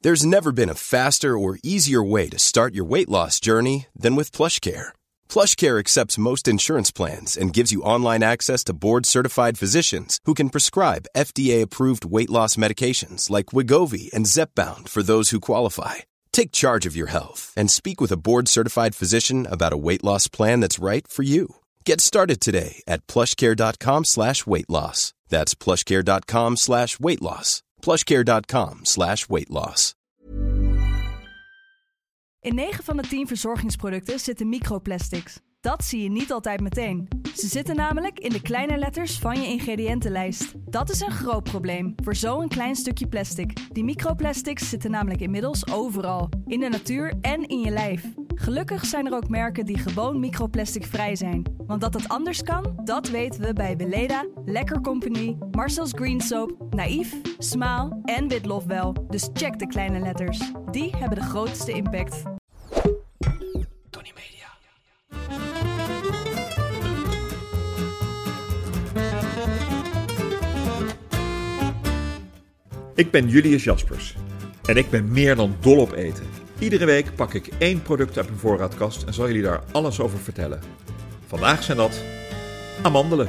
There's never been a faster or easier way to start your weight loss journey than with PlushCare. PlushCare accepts most insurance plans and gives you online access to board-certified physicians who can prescribe FDA-approved weight loss medications like Wegovy and Zepbound for those who qualify. Take charge of your health and speak with a board-certified physician about a weight loss plan that's right for you. Get started today at plushcare.com/weightloss. That's plushcare.com/weightloss. plushcare.com/weightloss. In 9 van de 10 verzorgingsproducten zitten microplastics. Dat zie je niet altijd meteen. Ze zitten namelijk in de kleine letters van je ingrediëntenlijst. Dat is een groot probleem voor zo'n klein stukje plastic. Die microplastics zitten namelijk inmiddels overal. In de natuur en in je lijf. Gelukkig zijn er ook merken die gewoon microplasticvrij zijn. Want dat het anders kan, dat weten we bij Weleda, Lekker Company, Marcel's Green Soap, Naïef, Smaal en Witlof wel. Dus check de kleine letters. Die hebben de grootste impact. Tony Media. Ik ben Julius Jaspers en ik ben meer dan dol op eten. Iedere week pak ik 1 product uit mijn voorraadkast en zal jullie daar alles over vertellen. Vandaag zijn dat amandelen.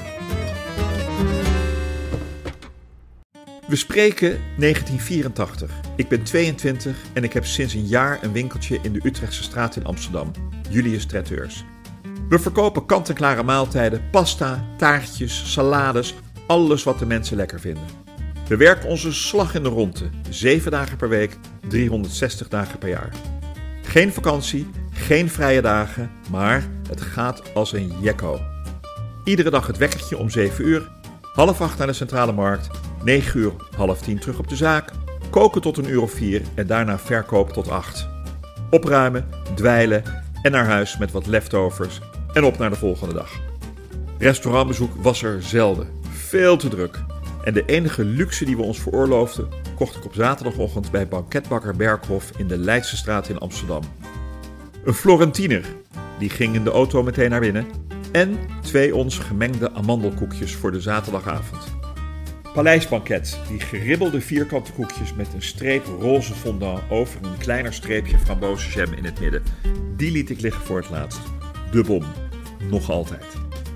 We spreken 1984. Ik ben 22 en ik heb sinds een jaar een winkeltje in de Utrechtse straat in Amsterdam, Julius Traiteurs. We verkopen kant-en-klare maaltijden, pasta, taartjes, salades, alles wat de mensen lekker vinden. We werken onze slag in de ronde, 7 dagen per week, 360 dagen per jaar. Geen vakantie, geen vrije dagen, maar het gaat als een jekko. Iedere dag het wekkertje om 7 uur, 7:30 naar de centrale markt, 9 uur, 9:30 terug op de zaak, koken tot 1 uur of 4 en daarna verkoop tot 8. Opruimen, dweilen en naar huis met wat leftovers en op naar de volgende dag. Restaurantbezoek was er zelden, veel te druk. En de enige luxe die we ons veroorloofden, kocht ik op zaterdagochtend bij banketbakker Berghof in de Leidsestraat in Amsterdam. Een Florentiner, die ging in de auto meteen naar binnen. En 2 ons gemengde amandelkoekjes voor de zaterdagavond. Paleisbanket, die geribbelde vierkante koekjes met een streep roze fondant over een kleiner streepje frambozenjam in het midden. Die liet ik liggen voor het laatst. De bom. Nog altijd.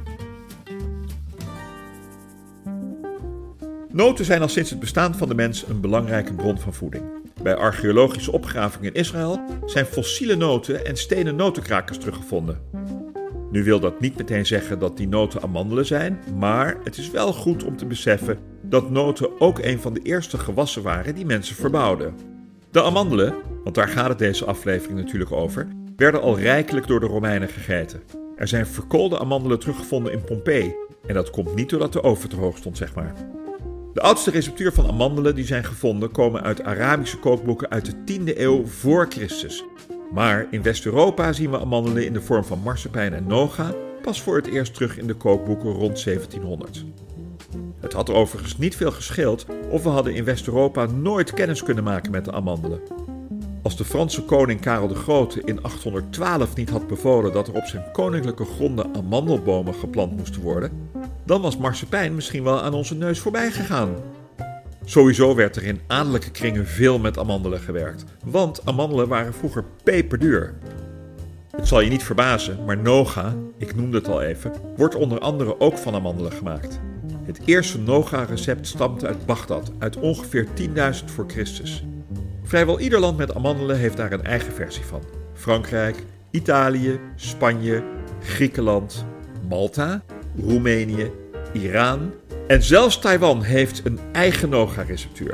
Noten zijn al sinds het bestaan van de mens een belangrijke bron van voeding. Bij archeologische opgravingen in Israël zijn fossiele noten en stenen notenkrakers teruggevonden. Nu wil dat niet meteen zeggen dat die noten amandelen zijn, maar het is wel goed om te beseffen dat noten ook een van de eerste gewassen waren die mensen verbouwden. De amandelen, want daar gaat het deze aflevering natuurlijk over, werden al rijkelijk door de Romeinen gegeten. Er zijn verkoolde amandelen teruggevonden in Pompeii en dat komt niet doordat de oven te hoog stond, zeg maar. De oudste receptuur van amandelen die zijn gevonden komen uit Arabische kookboeken uit de 10e eeuw voor Christus. Maar in West-Europa zien we amandelen in de vorm van marsepein en noga pas voor het eerst terug in de kookboeken rond 1700. Het had overigens niet veel gescheeld of we hadden in West-Europa nooit kennis kunnen maken met de amandelen. Als de Franse koning Karel de Grote in 812 niet had bevolen dat er op zijn koninklijke gronden amandelbomen geplant moesten worden, dan was marsepein misschien wel aan onze neus voorbij gegaan. Sowieso werd er in adellijke kringen veel met amandelen gewerkt, want amandelen waren vroeger peperduur. Het zal je niet verbazen, maar noga, ik noemde het al even, wordt onder andere ook van amandelen gemaakt. Het eerste noga-recept stamt uit Bagdad, uit ongeveer 10.000 voor Christus. Vrijwel ieder land met amandelen heeft daar een eigen versie van. Frankrijk, Italië, Spanje, Griekenland, Malta, Roemenië, Iran en zelfs Taiwan heeft een eigen noga-receptuur.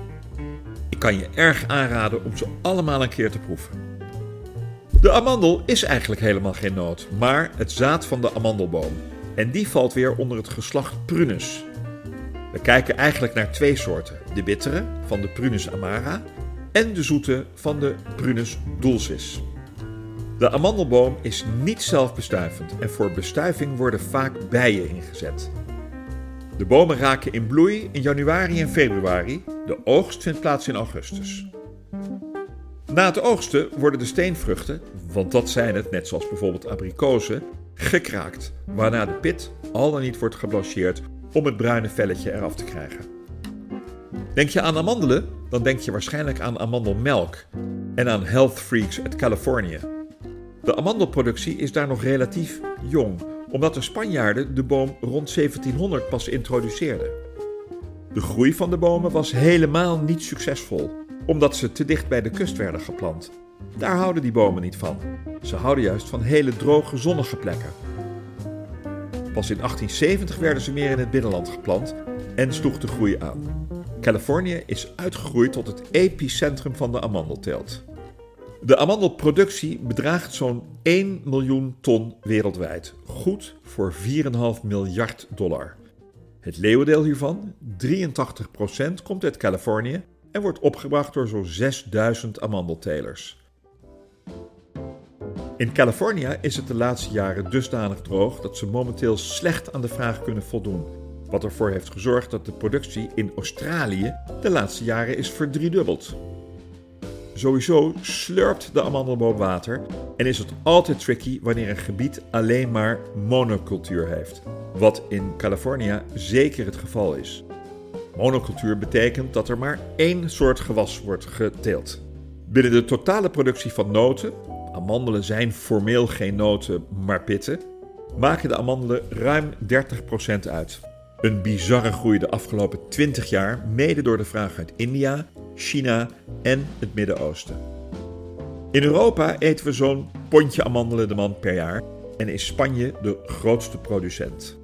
Ik kan je erg aanraden om ze allemaal een keer te proeven. De amandel is eigenlijk helemaal geen noot, maar het zaad van de amandelboom. En die valt weer onder het geslacht Prunus. We kijken eigenlijk naar 2 soorten. De bittere, van de Prunus amara, en de zoete, van de Prunus dulcis. De amandelboom is niet zelfbestuivend en voor bestuiving worden vaak bijen ingezet. De bomen raken in bloei in januari en februari. De oogst vindt plaats in augustus. Na het oogsten worden de steenvruchten, want dat zijn het, net zoals bijvoorbeeld abrikozen, gekraakt, waarna de pit al dan niet wordt geblancheerd om het bruine velletje eraf te krijgen. Denk je aan amandelen? dan denk je waarschijnlijk aan amandelmelk en aan health freaks uit Californië. De amandelproductie is daar nog relatief jong, omdat de Spanjaarden de boom rond 1700 pas introduceerden. De groei van de bomen was helemaal niet succesvol, omdat ze te dicht bij de kust werden geplant. Daar houden die bomen niet van. Ze houden juist van hele droge, zonnige plekken. Pas in 1870 werden ze meer in het binnenland geplant en sloeg de groei aan. Californië is uitgegroeid tot het epicentrum van de amandelteelt. De amandelproductie bedraagt zo'n 1 miljoen ton wereldwijd, goed voor $4,5 miljard. Het leeuwendeel hiervan, 83%, komt uit Californië en wordt opgebracht door zo'n 6000 amandeltelers. In Californië is het de laatste jaren dusdanig droog dat ze momenteel slecht aan de vraag kunnen voldoen, wat ervoor heeft gezorgd dat de productie in Australië de laatste jaren is verdriedubbeld. Sowieso slurpt de amandelboom water en is het altijd tricky wanneer een gebied alleen maar monocultuur heeft, wat in Californië zeker het geval is. Monocultuur betekent dat er maar één soort gewas wordt geteeld. Binnen de totale productie van noten, amandelen zijn formeel geen noten, maar pitten, maken de amandelen ruim 30% uit. Een bizarre groei de afgelopen 20 jaar, mede door de vraag uit India, China en het Midden-Oosten. In Europa eten we zo'n pondje amandelen de man per jaar en is Spanje de grootste producent.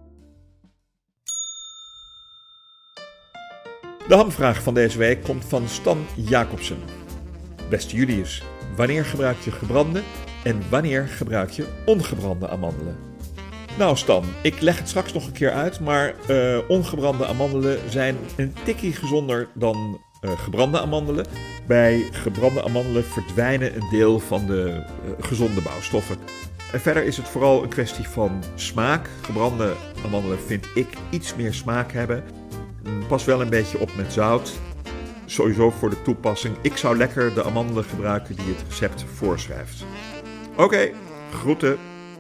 De hamvraag van deze week komt van Stan Jacobsen. Beste Julius, wanneer gebruik je gebrande en wanneer gebruik je ongebrande amandelen? Nou Stan, ik leg het straks nog een keer uit, maar ongebrande amandelen zijn een tikkie gezonder dan gebrande amandelen. Bij gebrande amandelen verdwijnen een deel van de gezonde bouwstoffen. En verder is het vooral een kwestie van smaak. Gebrande amandelen vind ik iets meer smaak hebben. Pas wel een beetje op met zout. Sowieso voor de toepassing. Ik zou lekker de amandelen gebruiken die het recept voorschrijft. Oké, groeten.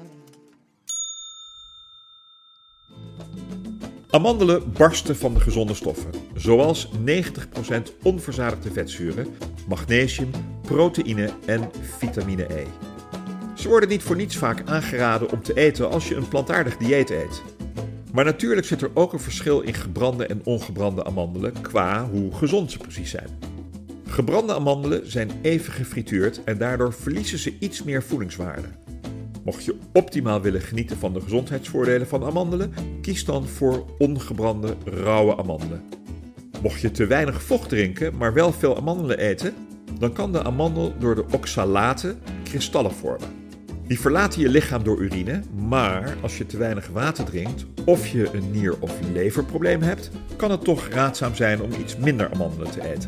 Amandelen barsten van de gezonde stoffen, zoals 90% onverzadigde vetzuren, magnesium, proteïne en vitamine E. Ze worden niet voor niets vaak aangeraden om te eten als je een plantaardig dieet eet. Maar natuurlijk zit er ook een verschil in gebrande en ongebrande amandelen qua hoe gezond ze precies zijn. Gebrande amandelen zijn even gefrituurd en daardoor verliezen ze iets meer voedingswaarde. Mocht je optimaal willen genieten van de gezondheidsvoordelen van amandelen, kies dan voor ongebrande rauwe amandelen. Mocht je te weinig vocht drinken, maar wel veel amandelen eten, dan kan de amandel door de oxalaten kristallen vormen. Die verlaten je lichaam door urine, maar als je te weinig water drinkt of je een nier- of leverprobleem hebt, kan het toch raadzaam zijn om iets minder amandelen te eten.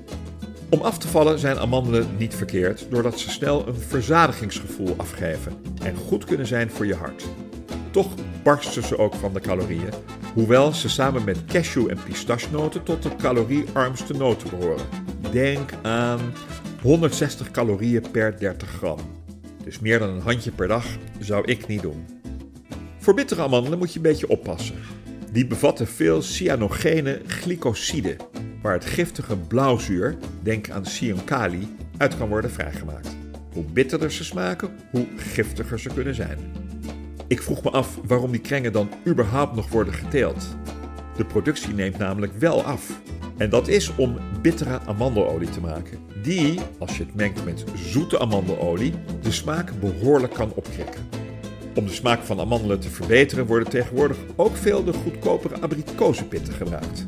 Om af te vallen zijn amandelen niet verkeerd, doordat ze snel een verzadigingsgevoel afgeven en goed kunnen zijn voor je hart. Toch barsten ze ook van de calorieën, hoewel ze samen met cashew- en pistachenoten tot de caloriearmste noten behoren. Denk aan 160 calorieën per 30 gram. Dus meer dan een handje per dag zou ik niet doen. Voor bittere amandelen moet je een beetje oppassen. Die bevatten veel cyanogene glycosiden, waar het giftige blauwzuur, denk aan cyankali, uit kan worden vrijgemaakt. Hoe bitterder ze smaken, hoe giftiger ze kunnen zijn. Ik vroeg me af waarom die krengen dan überhaupt nog worden geteeld. De productie neemt namelijk wel af. En dat is om bittere amandelolie te maken, die, als je het mengt met zoete amandelolie, de smaak behoorlijk kan opkrikken. Om de smaak van amandelen te verbeteren worden tegenwoordig ook veel de goedkopere abrikozenpitten gebruikt.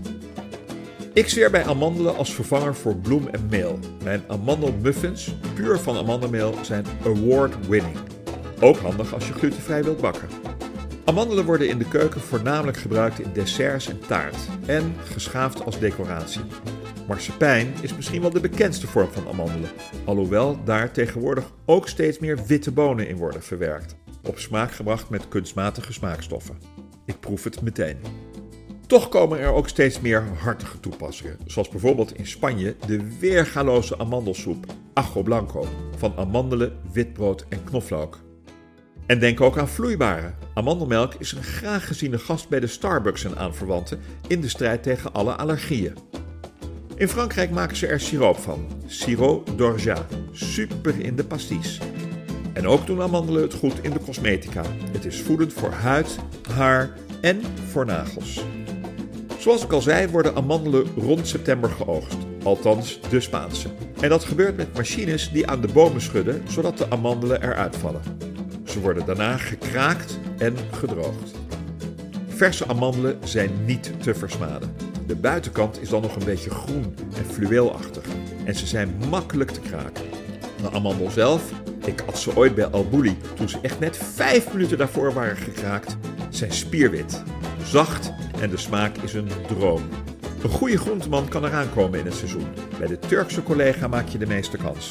Ik zweer bij amandelen als vervanger voor bloem en meel. Mijn amandelmuffins, puur van amandelmeel, zijn award-winning. Ook handig als je glutenvrij wilt bakken. Amandelen worden in de keuken voornamelijk gebruikt in desserts en taart en geschaafd als decoratie. Marsepein is misschien wel de bekendste vorm van amandelen, alhoewel daar tegenwoordig ook steeds meer witte bonen in worden verwerkt, op smaak gebracht met kunstmatige smaakstoffen. Ik proef het meteen. Toch komen er ook steeds meer hartige toepassingen, zoals bijvoorbeeld in Spanje de weergaloze amandelsoep Ajo Blanco van amandelen, witbrood en knoflook. En denk ook aan vloeibare. Amandelmelk is een graag geziene gast bij de Starbucks en aanverwanten in de strijd tegen alle allergieën. In Frankrijk maken ze er siroop van, sirop d'orgeat, super in de pastis. En ook doen amandelen het goed in de cosmetica. Het is voedend voor huid, haar en voor nagels. Zoals ik al zei worden amandelen rond september geoogst, althans de Spaanse. En dat gebeurt met machines die aan de bomen schudden, zodat de amandelen eruit vallen. Ze worden daarna gekraakt en gedroogd. Verse amandelen zijn niet te versmaden. De buitenkant is dan nog een beetje groen en fluweelachtig en ze zijn makkelijk te kraken. De amandel zelf, ik at ze ooit bij Albouli toen ze echt net 5 minuten daarvoor waren gekraakt, zijn spierwit, zacht en de smaak is een droom. Een goede groenteman kan eraan komen in het seizoen. Bij de Turkse collega maak je de meeste kans.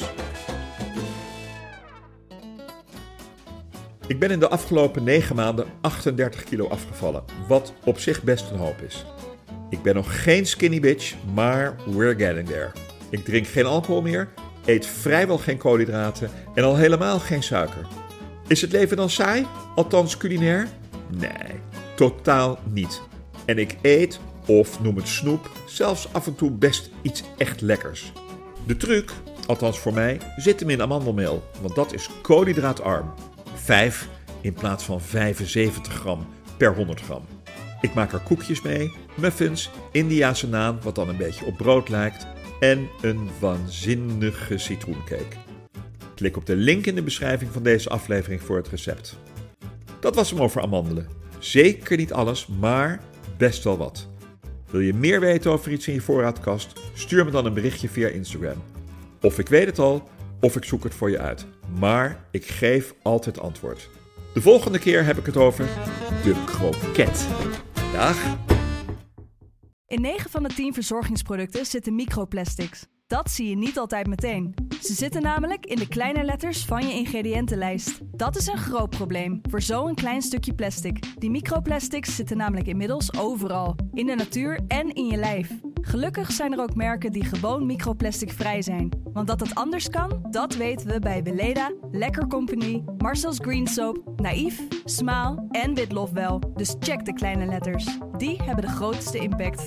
Ik ben in de afgelopen 9 maanden 38 kilo afgevallen, wat op zich best een hoop is. Ik ben nog geen skinny bitch, maar we're getting there. Ik drink geen alcohol meer, eet vrijwel geen koolhydraten en al helemaal geen suiker. Is het leven dan saai? Althans culinair? Nee, totaal niet. En ik eet, of noem het snoep, zelfs af en toe best iets echt lekkers. De truc, althans voor mij, zit hem in amandelmeel, want dat is koolhydraatarm. 5 in plaats van 75 gram per 100 gram. Ik maak er koekjes mee, muffins, Indiase naan, wat dan een beetje op brood lijkt, en een waanzinnige citroencake. Klik op de link in de beschrijving van deze aflevering voor het recept. Dat was hem over amandelen. Zeker niet alles, maar best wel wat. Wil je meer weten over iets in je voorraadkast? Stuur me dan een berichtje via Instagram. Of ik weet het al, of ik zoek het voor je uit. Maar ik geef altijd antwoord. De volgende keer heb ik het over de kroket. Dag! In 9 van de 10 verzorgingsproducten zitten microplastics. Dat zie je niet altijd meteen. Ze zitten namelijk in de kleine letters van je ingrediëntenlijst. Dat is een groot probleem voor zo'n klein stukje plastic. Die microplastics zitten namelijk inmiddels overal. In de natuur en in je lijf. Gelukkig zijn er ook merken die gewoon microplasticvrij zijn. Want dat het anders kan, dat weten we bij Weleda, Lekker Company, Marcel's Green Soap, Naïef, Smaal en Witlof wel. Dus check de kleine letters. Die hebben de grootste impact.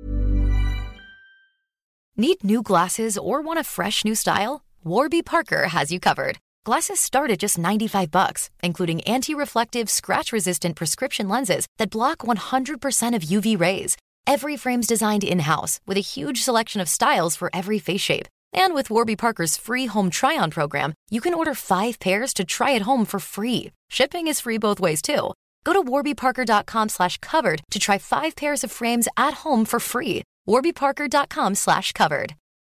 Need new glasses or want a fresh new style? Warby Parker has you covered. Glasses start at just $95, including anti-reflective, scratch-resistant prescription lenses that block 100% of UV rays. Every frame's designed in-house with a huge selection of styles for every face shape. And with Warby Parker's free home try-on program, you can order 5 pairs to try at home for free. Shipping is free both ways, too. Go to warbyparker.com/covered to try 5 pairs of frames at home for free. warbyparker.com/covered.